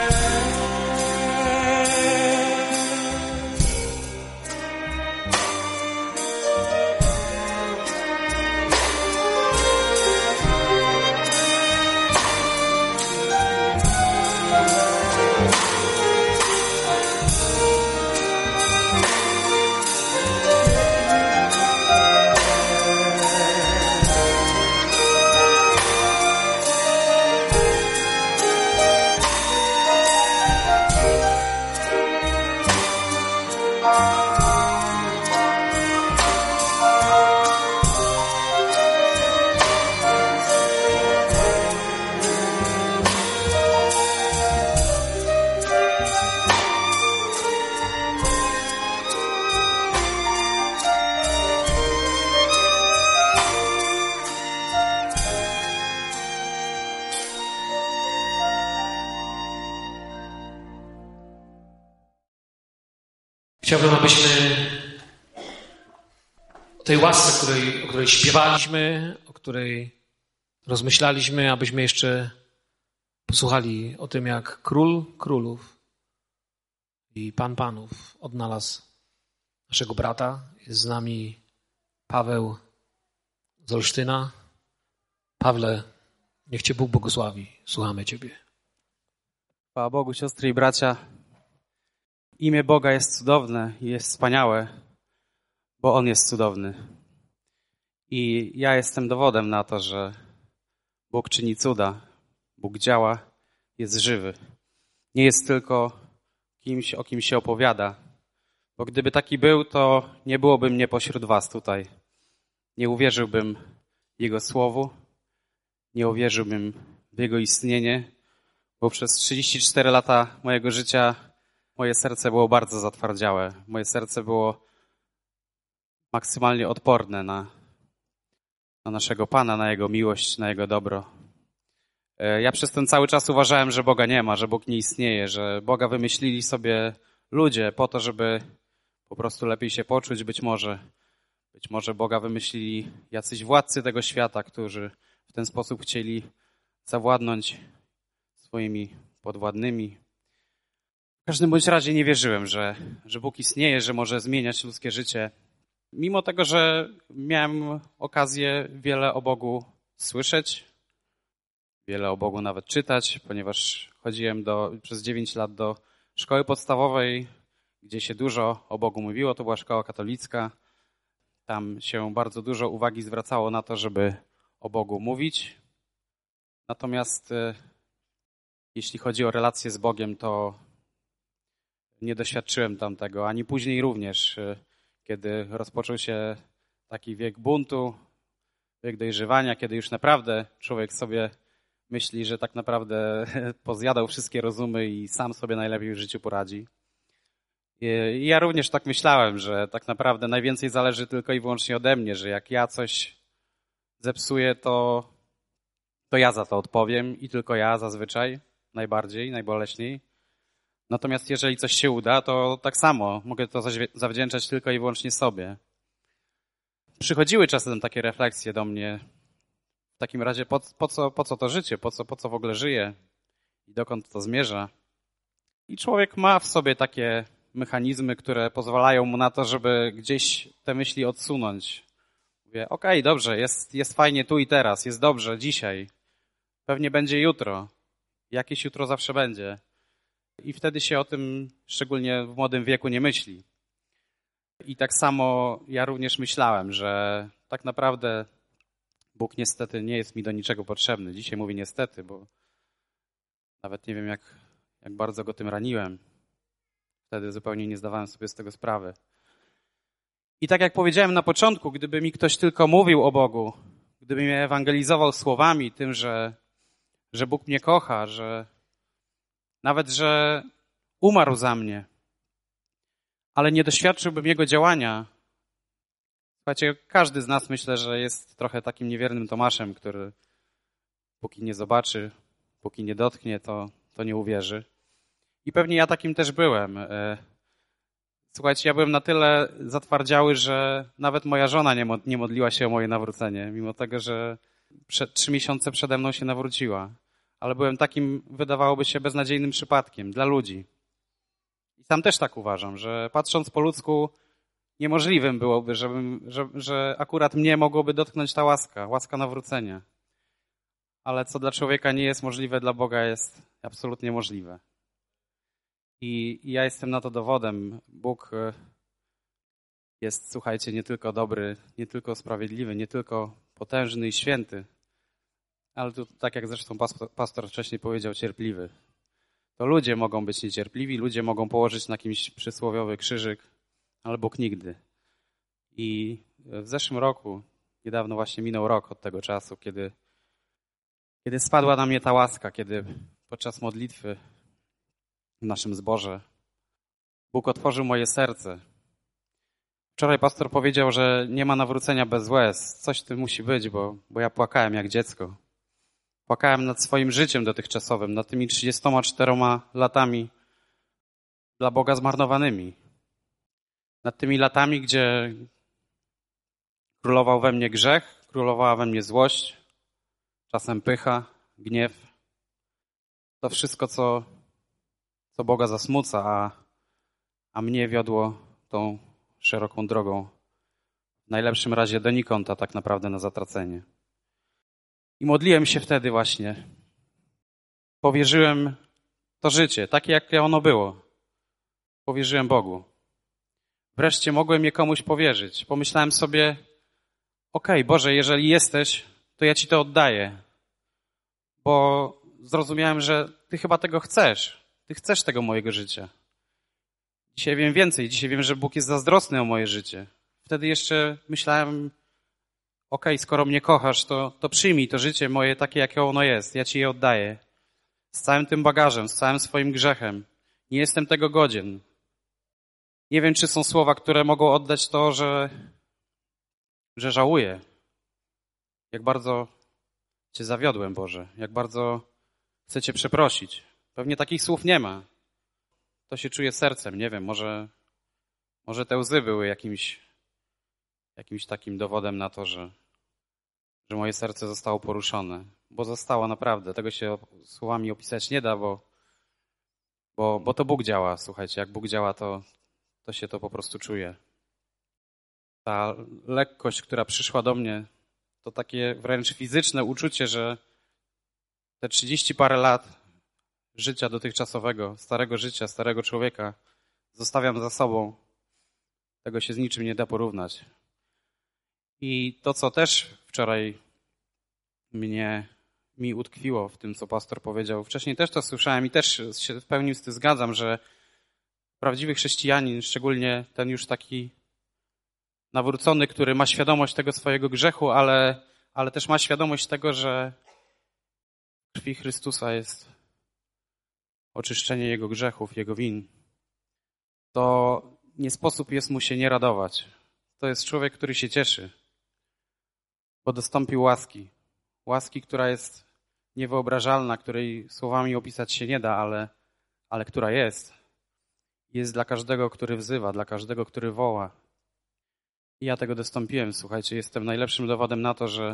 S1: Chciałbym, abyśmy o tej łasce, o której śpiewaliśmy, o której rozmyślaliśmy, abyśmy jeszcze posłuchali o tym, jak Król Królów i Pan Panów odnalazł naszego brata. Jest z nami Paweł z Olsztyna. Pawle, niech Cię Bóg błogosławi. Słuchamy Ciebie.
S4: Chwała Bogu, siostry i bracia. Imię Boga jest cudowne i jest wspaniałe, bo On jest cudowny. I ja jestem dowodem na to, że Bóg czyni cuda, Bóg działa, jest żywy. Nie jest tylko kimś, o kim się opowiada, bo gdyby taki był, to nie byłoby mnie pośród was tutaj. Nie uwierzyłbym Jego słowu, nie uwierzyłbym w Jego istnienie, bo przez 34 lata mojego życia moje serce było bardzo zatwardziałe. Moje serce było maksymalnie odporne na naszego Pana, na Jego miłość, na Jego dobro. Ja przez ten cały czas uważałem, że Boga nie ma, że Bóg nie istnieje, że Boga wymyślili sobie ludzie po to, żeby po prostu lepiej się poczuć. Być może Boga wymyślili jacyś władcy tego świata, którzy w ten sposób chcieli zawładnąć swoimi podwładnymi. W każdym bądź razie nie wierzyłem, że Bóg istnieje, że może zmieniać ludzkie życie. Mimo tego, że miałem okazję wiele o Bogu słyszeć, wiele o Bogu nawet czytać, ponieważ chodziłem przez 9 lat do szkoły podstawowej, gdzie się dużo o Bogu mówiło. To była szkoła katolicka. Tam się bardzo dużo uwagi zwracało na to, żeby o Bogu mówić. Natomiast jeśli chodzi o relacje z Bogiem, to nie doświadczyłem tam tego, ani później również, kiedy rozpoczął się taki wiek buntu, wiek dojrzewania, kiedy już naprawdę człowiek sobie myśli, że tak naprawdę pozjadał wszystkie rozumy i sam sobie najlepiej w życiu poradzi. I ja również tak myślałem, że tak naprawdę najwięcej zależy tylko i wyłącznie ode mnie, że jak ja coś zepsuję, to ja za to odpowiem i tylko ja zazwyczaj, najbardziej, najboleśniej. Natomiast jeżeli coś się uda, to tak samo mogę to zawdzięczać tylko i wyłącznie sobie. Przychodziły czasem takie refleksje do mnie. W takim razie po co to życie? Po co w ogóle żyję? I dokąd to zmierza? I człowiek ma w sobie takie mechanizmy, które pozwalają mu na to, żeby gdzieś te myśli odsunąć. Mówię, okej, dobrze, jest fajnie tu i teraz, jest dobrze dzisiaj. Pewnie będzie jutro. Jakieś jutro zawsze będzie. I wtedy się o tym, szczególnie w młodym wieku, nie myśli. I tak samo ja również myślałem, że tak naprawdę Bóg niestety nie jest mi do niczego potrzebny. Dzisiaj mówię niestety, bo nawet nie wiem, jak bardzo go tym raniłem. Wtedy zupełnie nie zdawałem sobie z tego sprawy. I tak jak powiedziałem na początku, gdyby mi ktoś tylko mówił o Bogu, gdyby mnie ewangelizował słowami, tym, że Bóg mnie kocha, że umarł za mnie, ale nie doświadczyłbym Jego działania. Słuchajcie, każdy z nas, myślę, że jest trochę takim niewiernym Tomaszem, który póki nie zobaczy, póki nie dotknie, to nie uwierzy. I pewnie ja takim też byłem. Słuchajcie, ja byłem na tyle zatwardziały, że nawet moja żona nie modliła się o moje nawrócenie, mimo tego, że 3 miesiące przede mną się nawróciła. ale byłem takim, wydawałoby się, beznadziejnym przypadkiem dla ludzi. I sam też tak uważam, że patrząc po ludzku, niemożliwym byłoby, że akurat mnie mogłoby dotknąć ta łaska nawrócenia. Ale co dla człowieka nie jest możliwe, dla Boga jest absolutnie możliwe. I ja jestem na to dowodem. Bóg jest, słuchajcie, nie tylko dobry, nie tylko sprawiedliwy, nie tylko potężny i święty, ale tu, tak jak zresztą pastor wcześniej powiedział, cierpliwy. To ludzie mogą być niecierpliwi, ludzie mogą położyć na kimś przysłowiowy krzyżyk, ale Bóg nigdy. I w zeszłym roku, niedawno właśnie minął rok od tego czasu, kiedy spadła na mnie ta łaska, kiedy podczas modlitwy w naszym zborze Bóg otworzył moje serce. Wczoraj pastor powiedział, że nie ma nawrócenia bez łez. Coś w tym musi być, bo ja płakałem jak dziecko. Płakałem nad swoim życiem dotychczasowym, nad tymi 34 latami dla Boga zmarnowanymi. Nad tymi latami, gdzie królował we mnie grzech, królowała we mnie złość, czasem pycha, gniew. To wszystko, co Boga zasmuca, a mnie wiodło tą szeroką drogą. W najlepszym razie donikąd, a tak naprawdę na zatracenie. I modliłem się wtedy właśnie. Powierzyłem to życie, takie jak ono było. Powierzyłem Bogu. Wreszcie mogłem je komuś powierzyć. Pomyślałem sobie, okej, Boże, jeżeli jesteś, to ja Ci to oddaję. Bo zrozumiałem, że Ty chyba tego chcesz. Ty chcesz tego mojego życia. Dzisiaj wiem więcej. Dzisiaj wiem, że Bóg jest zazdrosny o moje życie. Wtedy jeszcze myślałem, okej, skoro mnie kochasz, to przyjmij to życie moje takie, jakie ono jest. Ja Ci je oddaję. Z całym tym bagażem, z całym swoim grzechem. Nie jestem tego godzien. Nie wiem, czy są słowa, które mogą oddać to, że żałuję. Jak bardzo Cię zawiodłem, Boże. Jak bardzo chcę Cię przeprosić. Pewnie takich słów nie ma. To się czuje sercem, nie wiem, może te łzy były jakimś takim dowodem na to, że moje serce zostało poruszone. Bo zostało naprawdę. Tego się słowami opisać nie da, bo to Bóg działa. Słuchajcie, jak Bóg działa, to się to po prostu czuje. Ta lekkość, która przyszła do mnie, to takie wręcz fizyczne uczucie, że te 30 parę lat życia dotychczasowego, starego życia, starego człowieka zostawiam za sobą. Tego się z niczym nie da porównać. I to, co też wczoraj mi utkwiło w tym, co pastor powiedział. Wcześniej też to słyszałem i też się w pełni z tym zgadzam, że prawdziwy chrześcijanin, szczególnie ten już taki nawrócony, który ma świadomość tego swojego grzechu, ale też ma świadomość tego, że w krwi Chrystusa jest oczyszczenie Jego grzechów, Jego win, to nie sposób jest mu się nie radować. To jest człowiek, który się cieszy, bo dostąpił łaski. Łaski, która jest niewyobrażalna, której słowami opisać się nie da, ale która jest. Jest dla każdego, który wzywa, dla każdego, który woła. I ja tego dostąpiłem, słuchajcie. Jestem najlepszym dowodem na to, że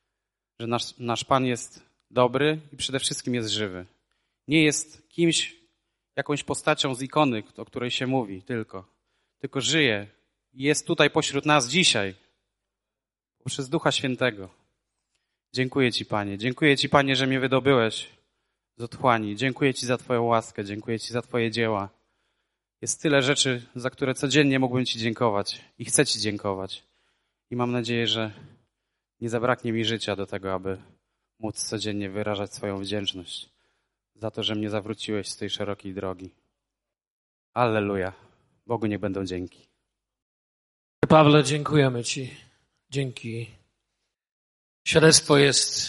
S4: nasz Pan jest dobry i przede wszystkim jest żywy. Nie jest kimś, jakąś postacią z ikony, o której się mówi tylko żyje. Jest tutaj pośród nas dzisiaj poprzez Ducha Świętego. Dziękuję Ci, Panie. Dziękuję Ci, Panie, że mnie wydobyłeś z otchłani. Dziękuję Ci za Twoją łaskę. Dziękuję Ci za Twoje dzieła. Jest tyle rzeczy, za które codziennie mógłbym Ci dziękować i chcę Ci dziękować. I mam nadzieję, że nie zabraknie mi życia do tego, aby móc codziennie wyrażać swoją wdzięczność za to, że mnie zawróciłeś z tej szerokiej drogi. Alleluja. Bogu niech będą dzięki.
S1: Pawle, dziękujemy Ci. Dzięki. Świadectwo jest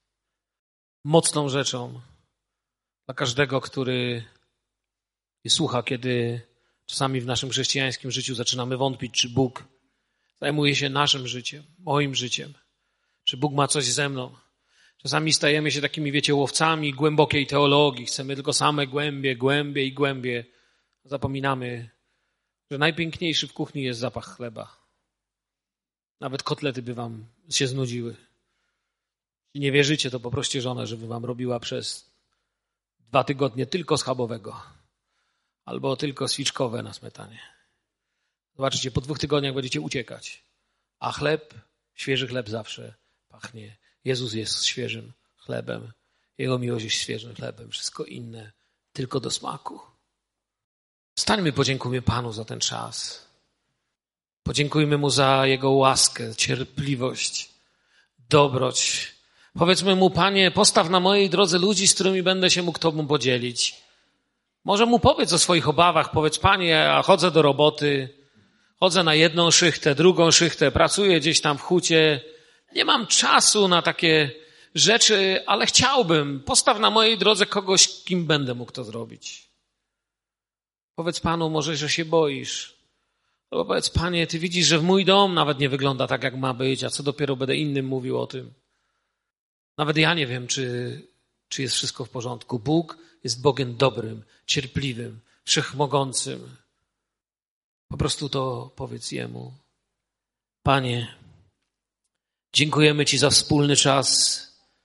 S1: mocną rzeczą dla każdego, który je słucha, kiedy czasami w naszym chrześcijańskim życiu zaczynamy wątpić, czy Bóg zajmuje się naszym życiem, moim życiem, czy Bóg ma coś ze mną. Czasami stajemy się takimi, wiecie, łowcami głębokiej teologii. Chcemy tylko same głębie, głębie i głębie. Zapominamy, że najpiękniejszy w kuchni jest zapach chleba. Nawet kotlety by wam się znudziły. Jeśli nie wierzycie, to poproście żonę, żeby wam robiła przez 2 tygodnie tylko schabowego. Albo tylko swiczkowe na smetanie. Zobaczycie, po 2 tygodniach będziecie uciekać. A chleb, świeży chleb zawsze pachnie. Jezus jest świeżym chlebem. Jego miłość jest świeżym chlebem. Wszystko inne tylko do smaku. Stańmy, podziękujmy Panu za ten czas. Podziękujmy Mu za Jego łaskę, cierpliwość, dobroć. Powiedzmy Mu: Panie, postaw na mojej drodze ludzi, z którymi będę się mógł Tobą podzielić. Może Mu powiedz o swoich obawach. Powiedz: Panie, ja chodzę do roboty, chodzę na jedną szychtę, drugą szychtę, pracuję gdzieś tam w hucie. Nie mam czasu na takie rzeczy, ale chciałbym. Postaw na mojej drodze kogoś, kim będę mógł to zrobić. Powiedz Panu może, że się boisz. Albo powiedz: Panie, Ty widzisz, że mój dom nawet nie wygląda tak, jak ma być, a co dopiero będę innym mówił o tym. Nawet ja nie wiem, czy jest wszystko w porządku. Bóg jest Bogiem dobrym, cierpliwym, wszechmogącym. Po prostu to powiedz Jemu. Panie, dziękujemy Ci za wspólny czas,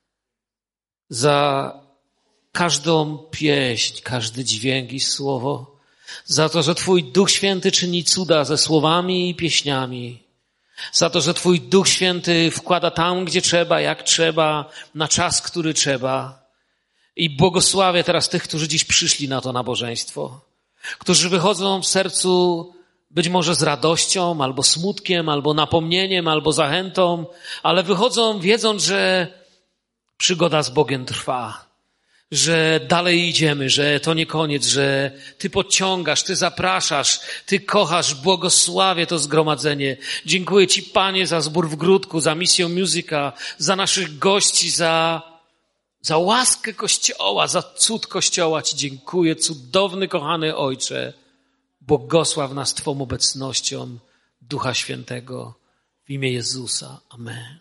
S1: za każdą pieśń, każdy dźwięk i słowo, za to, że Twój Duch Święty czyni cuda ze słowami i pieśniami, za to, że Twój Duch Święty wkłada tam, gdzie trzeba, jak trzeba, na czas, który trzeba. I błogosławię teraz tych, którzy dziś przyszli na to nabożeństwo, którzy wychodzą w sercu być może z radością, albo smutkiem, albo napomnieniem, albo zachętą, ale wychodzą wiedząc, że przygoda z Bogiem trwa, że dalej idziemy, że to nie koniec, że Ty podciągasz, Ty zapraszasz, Ty kochasz. Błogosławię to zgromadzenie. Dziękuję Ci, Panie, za zbór w Gródku, za misję Musica, za naszych gości, za łaskę Kościoła, za cud Kościoła Ci dziękuję, cudowny, kochany Ojcze. Błogosław nas Twą obecnością Ducha Świętego w imię Jezusa. Amen.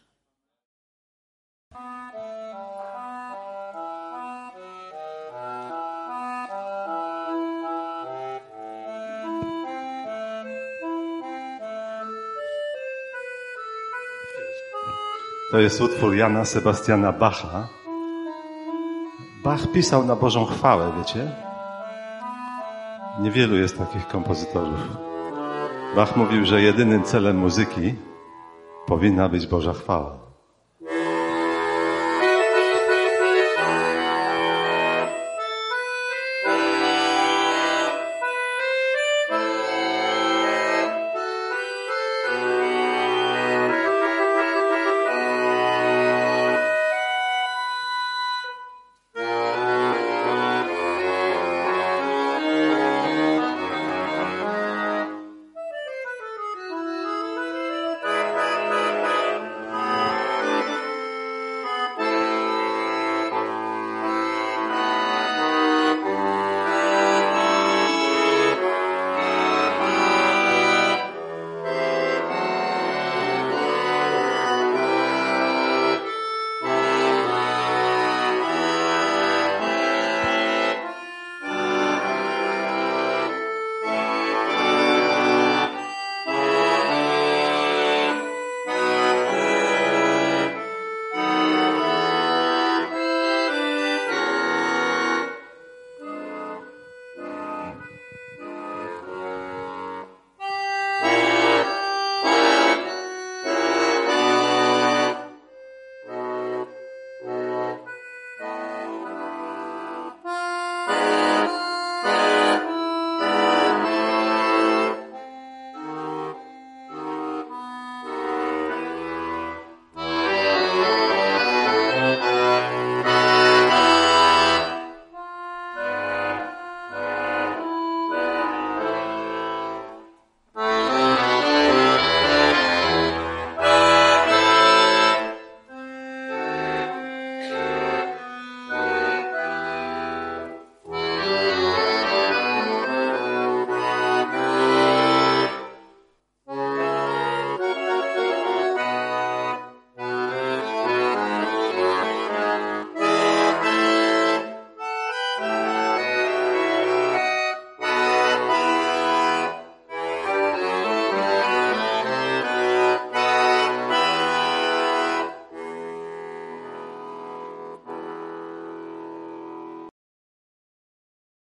S5: To jest utwór Jana Sebastiana Bacha. Bach pisał na Bożą chwałę, wiecie? Niewielu jest takich kompozytorów. Bach mówił, że jedynym celem muzyki powinna być Boża chwała.